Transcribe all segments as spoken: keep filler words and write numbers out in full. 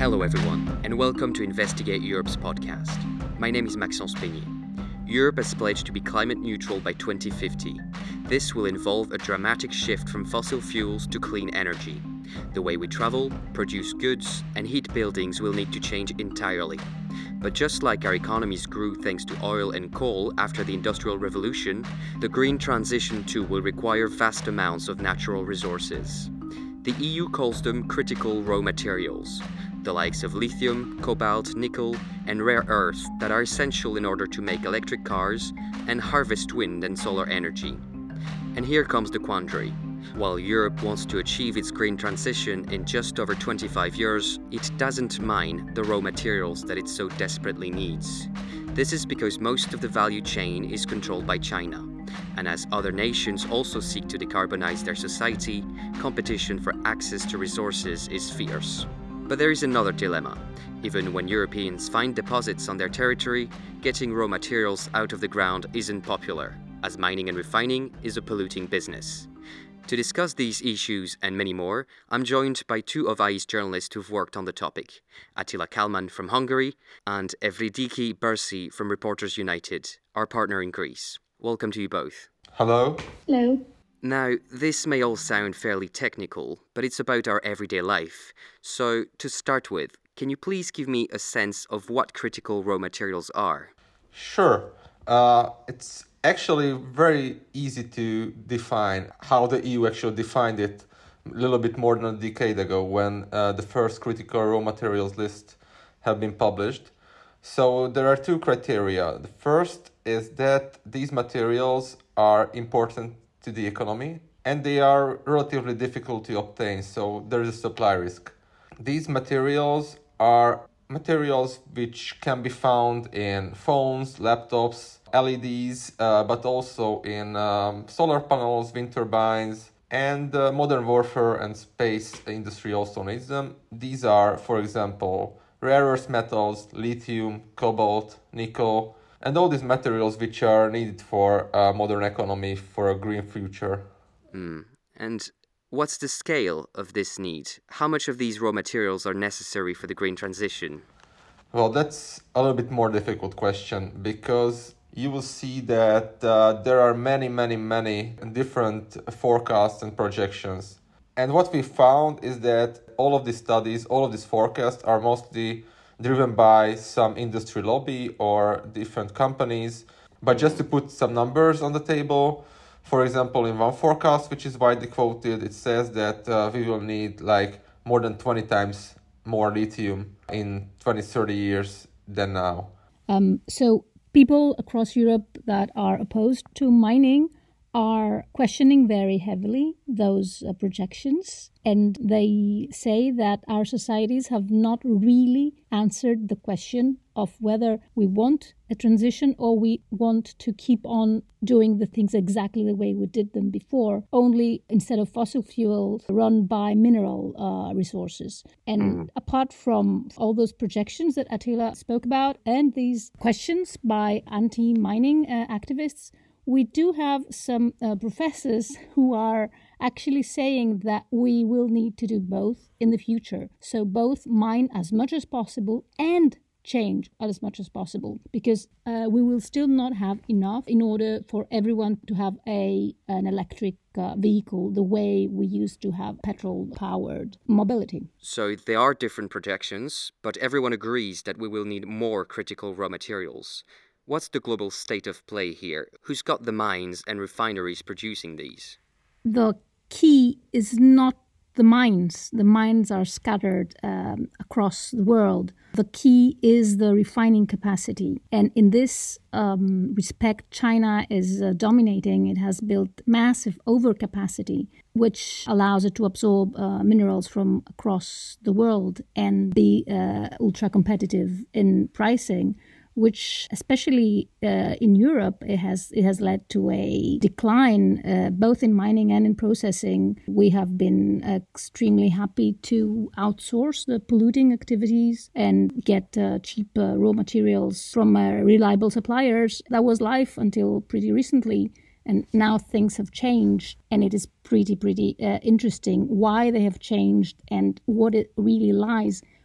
Hello everyone, and welcome to Investigate Europe's podcast. My name is Maxence Peigny. Europe has pledged to be climate neutral by twenty fifty. This will involve a dramatic shift from fossil fuels to clean energy. The way we travel, produce goods, and heat buildings will need to change entirely. But just like our economies grew thanks to oil and coal after the Industrial Revolution, the green transition too will require vast amounts of natural resources. The E U calls them critical raw materials, the likes of lithium, cobalt, nickel, and rare earths that are essential in order to make electric cars and harvest wind and solar energy. And here comes the quandary. While Europe wants to achieve its green transition in just over twenty-five years, it doesn't mine the raw materials that it so desperately needs. This is because most of the value chain is controlled by China. And as other nations also seek to decarbonize their society, competition for access to resources is fierce. But there is another dilemma. Even when Europeans find deposits on their territory, getting raw materials out of the ground isn't popular, as mining and refining is a polluting business. To discuss these issues and many more, I'm joined by two of I E's journalists who've worked on the topic, Attila Kalman from Hungary and Evridiki Bersi from Reporters United, our partner in Greece. Welcome to you both. Hello. Hello. Now, this may all sound fairly technical, but it's about our everyday life. So, to start with, can you please give me a sense of what critical raw materials are? Sure. Uh, it's actually very easy to define how the E U actually defined it a little bit more than a decade ago when uh, the first critical raw materials list have been published. So there are two criteria. The first is that these materials are important to the economy and they are relatively difficult to obtain, so there is a supply risk. These materials are materials which can be found in phones, laptops, L E Ds, uh, but also in um, solar panels, wind turbines, and uh, modern warfare and space industry also needs them. These are, for example, rare earth metals, lithium, cobalt, nickel, and all these materials which are needed for a modern economy, for a green future. Mm. And what's the scale of this need? How much of these raw materials are necessary for the green transition? Well, that's a little bit more difficult question because you will see that uh, there are many, many, many different forecasts and projections. And what we found is that all of these studies, all of these forecasts are mostly driven by some industry lobby or different companies. But just to put some numbers on the table, for example, in one forecast, which is widely quoted, it says that uh, we will need like more than twenty times more lithium in twenty, thirty years than now. Um, so people across Europe that are opposed to mining are questioning very heavily those uh, projections. And they say that our societies have not really answered the question of whether we want a transition or we want to keep on doing the things exactly the way we did them before, only instead of fossil fuels run by mineral uh, resources. And mm. apart from all those projections that Attila spoke about and these questions by anti-mining uh, activists, we do have some uh, professors who are actually saying that we will need to do both in the future. So both mine as much as possible and change as much as possible, because uh, we will still not have enough in order for everyone to have a an electric uh, vehicle the way we used to have petrol-powered mobility. So there are different projections, but everyone agrees that we will need more critical raw materials. What's the global state of play here? Who's got the mines and refineries producing these? The key is not the mines. The mines are scattered um, across the world. The key is the refining capacity. And in this um, respect, China is uh, dominating. It has built massive overcapacity, which allows it to absorb uh, minerals from across the world and be uh, ultra competitive in pricing, which especially uh, in Europe, it has it has led to a decline uh, both in mining and in processing. We have been extremely happy to outsource the polluting activities and get uh, cheap uh, raw materials from uh, reliable suppliers. That was life until pretty recently. And now things have changed, and it is pretty, pretty uh, interesting why they have changed and what it really lies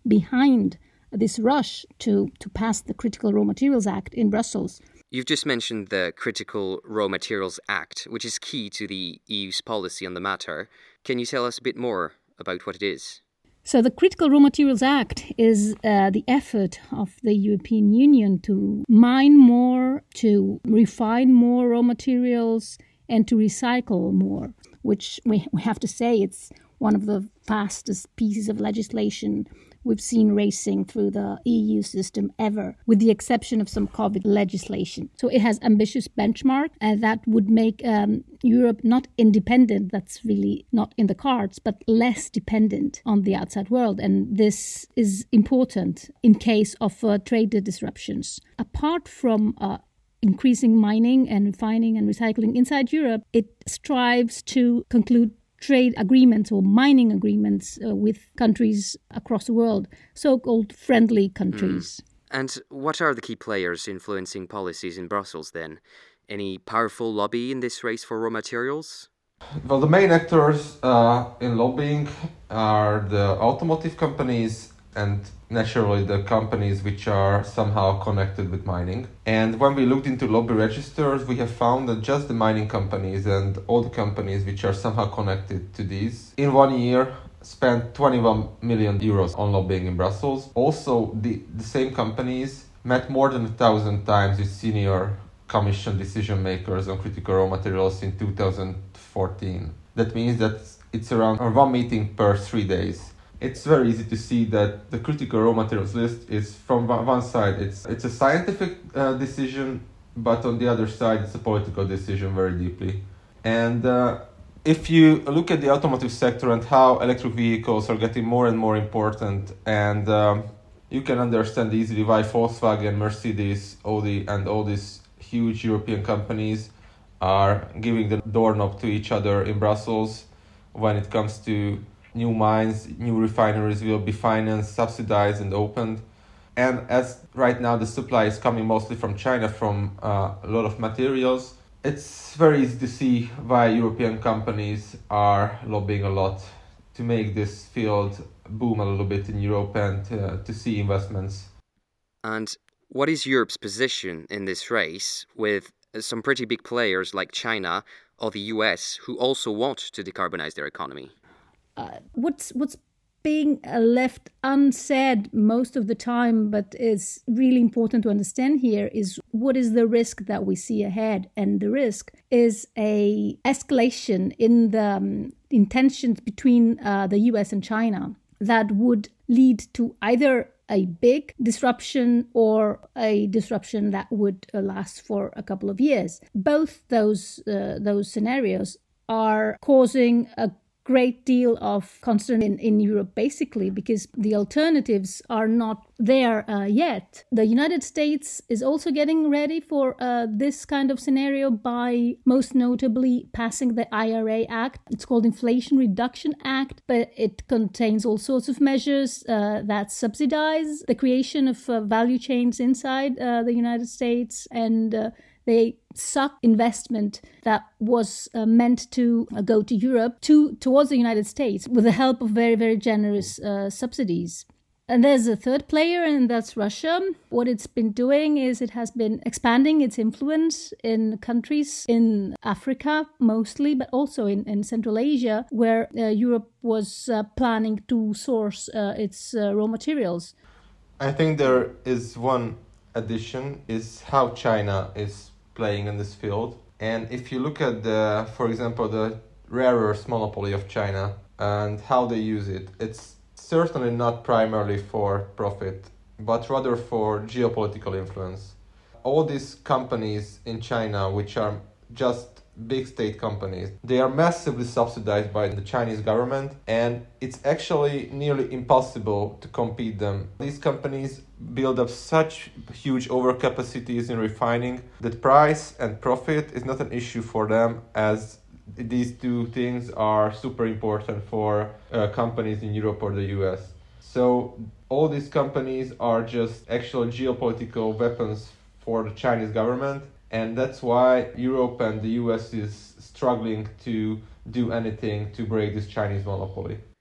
behind this rush to, to pass the Critical Raw Materials Act in Brussels. You've just mentioned the Critical Raw Materials Act, which is key to the E U's policy on the matter. Can you tell us a bit more about what it is? So the Critical Raw Materials Act is uh, the effort of the European Union to mine more, to refine more raw materials, and to recycle more, which we, we have to say it's one of the fastest pieces of legislation we've seen racing through the E U system ever, with the exception of some COVID legislation. So it has ambitious benchmark, and that would make um, Europe not independent, that's really not in the cards, but less dependent on the outside world. And this is important in case of uh, trade disruptions. Apart from uh, increasing mining and refining and recycling inside Europe, it strives to conclude trade agreements or mining agreements uh, with countries across the world, so-called friendly countries. Mm. And what are the key players influencing policies in Brussels then? Any powerful lobby in this race for raw materials? Well, the main actors uh, in lobbying are the automotive companies and naturally the companies which are somehow connected with mining. And when we looked into lobby registers, we have found that just the mining companies and all the companies which are somehow connected to these, in one year, spent twenty-one million euros on lobbying in Brussels. Also, the, the same companies met more than a thousand times with senior Commission decision makers on critical raw materials in two thousand fourteen. That means that it's around one meeting per three days. It's very easy to see that the critical raw materials list is, from one side, it's it's a scientific uh, decision, but on the other side, it's a political decision very deeply. And uh, if you look at the automotive sector and how electric vehicles are getting more and more important, and um, you can understand easily why Volkswagen, Mercedes, Audi, and all these huge European companies are giving the doorknob to each other in Brussels when it comes to new mines, new refineries will be financed, subsidized, and opened. And as right now the supply is coming mostly from China, from uh, a lot of materials, it's very easy to see why European companies are lobbying a lot to make this field boom a little bit in Europe and uh, to see investments. And what is Europe's position in this race with some pretty big players like China or the U S who also want to decarbonize their economy? Uh, what's what's being uh, left unsaid most of the time, but is really important to understand here, is what is the risk that we see ahead. And the risk is a escalation in the um, intentions between uh, the U S and China that would lead to either a big disruption or a disruption that would uh, last for a couple of years. Both those uh, those scenarios are causing a great deal of concern in, in Europe, basically, because the alternatives are not there uh, yet. The United States is also getting ready for uh, this kind of scenario by most notably passing the I R A Act. It's called Inflation Reduction Act, but it contains all sorts of measures uh, that subsidize the creation of uh, value chains inside uh, the United States, and uh, they suck investment that was uh, meant to uh, go to Europe to towards the United States with the help of very, very generous uh, subsidies. And there's a third player, and that's Russia. What it's been doing is it has been expanding its influence in countries in Africa mostly, but also in, in Central Asia, where uh, Europe was uh, planning to source uh, its uh, raw materials. I think there is one addition, is how China is playing in this field. And if you look at the, for example, the rare earths monopoly of China and how they use it, it's certainly not primarily for profit, but rather for geopolitical influence. All these companies in China, which are just big state companies, they are massively subsidized by the Chinese government, and it's actually nearly impossible to compete them. These companies build up such huge overcapacities in refining that price and profit is not an issue for them, as these two things are super important for uh, companies in Europe or the U S. So all these companies are just actual geopolitical weapons for the Chinese government, and that's why Europe and the U S is struggling to do anything to break this Chinese monopoly.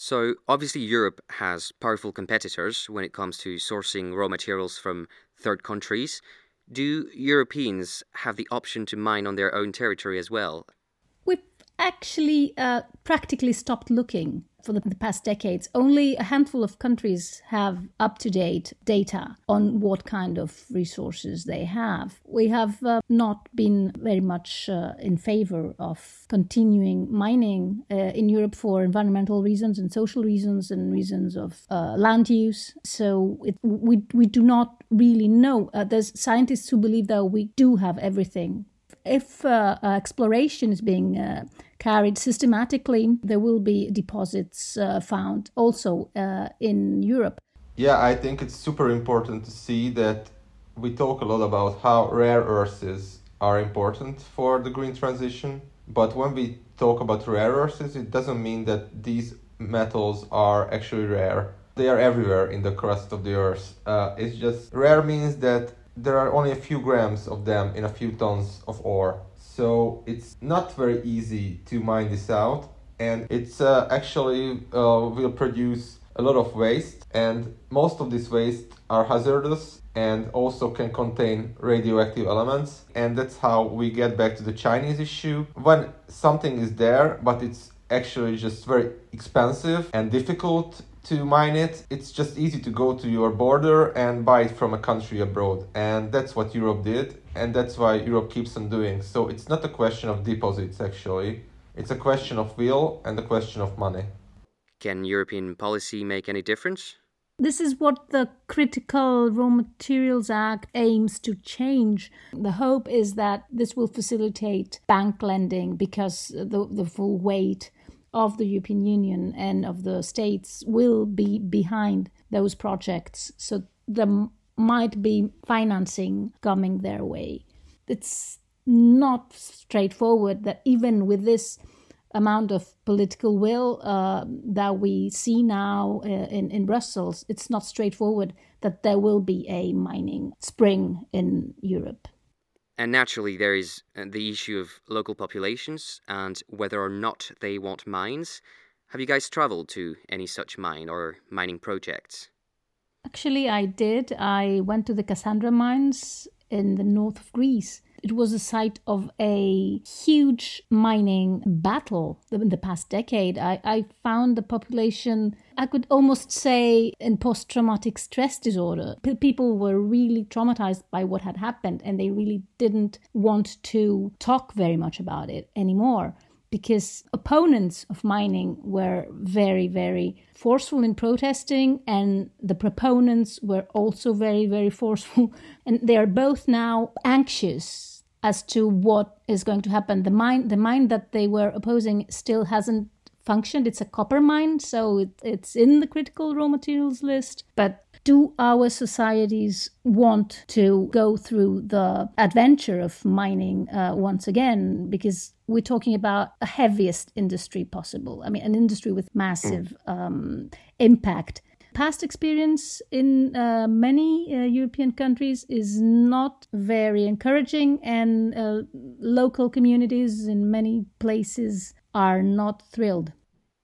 So, obviously, Europe has powerful competitors when it comes to sourcing raw materials from third countries. Do Europeans have the option to mine on their own territory as well? We've actually uh, practically stopped looking for the, the past decades. Only a handful of countries have up-to-date data on what kind of resources they have. We have uh, not been very much uh, in favor of continuing mining uh, in Europe for environmental reasons and social reasons and reasons of uh, land use. So it, we, we do not really know. Uh, there's scientists who believe that we do have everything. If uh, uh, exploration is being uh, carried systematically, there will be deposits uh, found also uh, in Europe. Yeah, I think it's super important to see that we talk a lot about how rare earths are important for the green transition. But when we talk about rare earths, it doesn't mean that these metals are actually rare. They are everywhere in the crust of the earth. Uh, it's just rare means that there are only a few grams of them in a few tons of ore. So it's not very easy to mine this out, and it's uh, actually uh, will produce a lot of waste, and most of this waste are hazardous and also can contain radioactive elements. And that's how we get back to the Chinese issue. When something is there, but it's actually just very expensive and difficult to mine it, it's just easy to go to your border and buy it from a country abroad. And that's what Europe did, and that's why Europe keeps on doing. So it's not a question of deposits, actually. It's a question of will and a question of money. Can European policy make any difference? This is what the Critical Raw Materials Act aims to change. The hope is that this will facilitate bank lending because the, the full weight of the European Union and of the states will be behind those projects. So there might be financing coming their way. It's not straightforward that even with this amount of political will uh, that we see now uh, in, in Brussels, it's not straightforward that there will be a mining spring in Europe. And naturally, there is the issue of local populations and whether or not they want mines. Have you guys traveled to any such mine or mining projects? Actually, I did. I went to the Cassandra mines in the north of Greece. It was the site of a huge mining battle in the past decade. I, I found the population, I could almost say, in post-traumatic stress disorder. P- people were really traumatized by what had happened, and they really didn't want to talk very much about it anymore, because opponents of mining were very, very forceful in protesting, and the proponents were also very, very forceful. And they are both now anxious as to what is going to happen. The mine, the mine that they were opposing still hasn't functioned. It's a copper mine, so it, it's in the critical raw materials list. But do our societies want to go through the adventure of mining uh, once again? Because we're talking about the heaviest industry possible. I mean, an industry with massive um, impact. Past experience in uh, many uh, European countries is not very encouraging, and uh, local communities in many places are not thrilled.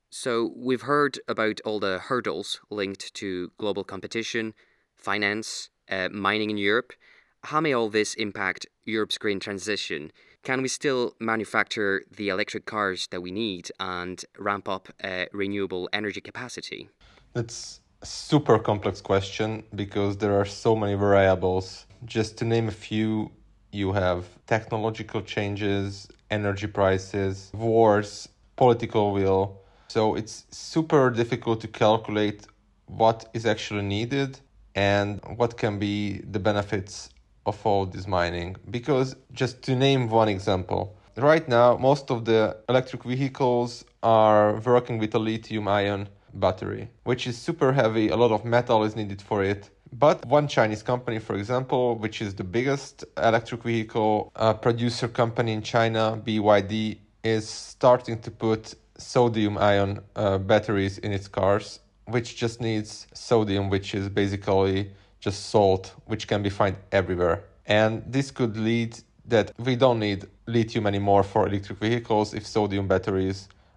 So we've heard about all the hurdles linked to global competition, finance, uh, mining in Europe. How may all this impact Europe's green transition? Can we still manufacture the electric cars that we need and ramp up uh, renewable energy capacity? That's a super complex question because there are so many variables. Just to name a few, you have technological changes, energy prices, wars, political will. So it's super difficult to calculate what is actually needed and what can be the benefits of all this mining. Because just to name one example, right now most of the electric vehicles are working with a lithium-ion battery, which is super heavy. A lot of metal is needed for it. But one Chinese company, for example, which is the biggest electric vehicle uh, producer company in China, B Y D, is starting to put sodium-ion uh, batteries in its cars, which just needs sodium, which is basically just salt, which can be found everywhere. And this could lead that we don't need lithium anymore for electric vehicles if sodium batteries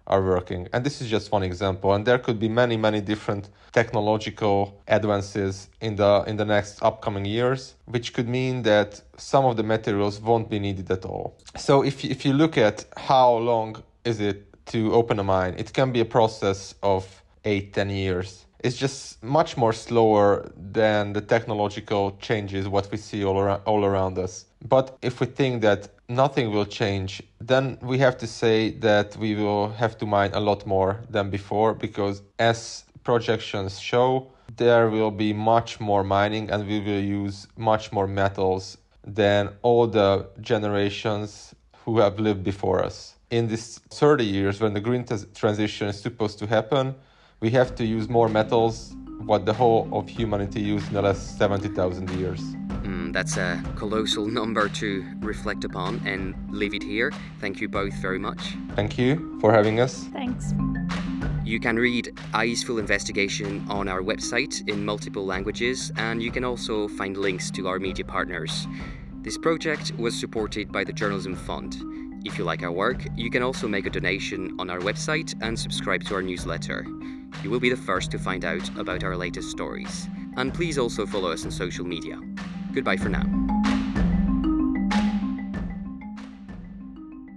are working. And this is just one example. And there could be many, many different technological advances in the in the next upcoming years, which could mean that some of the materials won't be needed at all. So if if you look at how long is it to open a mine, it can be a process of eight, ten years. It's just much more slower than the technological changes what we see all around, all around us. But if we think that nothing will change, then we have to say that we will have to mine a lot more than before, because as projections show, there will be much more mining and we will use much more metals than all the generations who have lived before us. In these thirty years, when the green t- transition is supposed to happen, we have to use more metals what the whole of humanity used in the last seventy thousand years. Mm, that's a colossal number to reflect upon, and leave it here. Thank you both very much. Thank you for having us. Thanks. You can read Ai's full investigation on our website in multiple languages, and you can also find links to our media partners. This project was supported by the Journalism Fund. If you like our work, you can also make a donation on our website and subscribe to our newsletter. You will be the first to find out about our latest stories. And please also follow us on social media. Goodbye for now.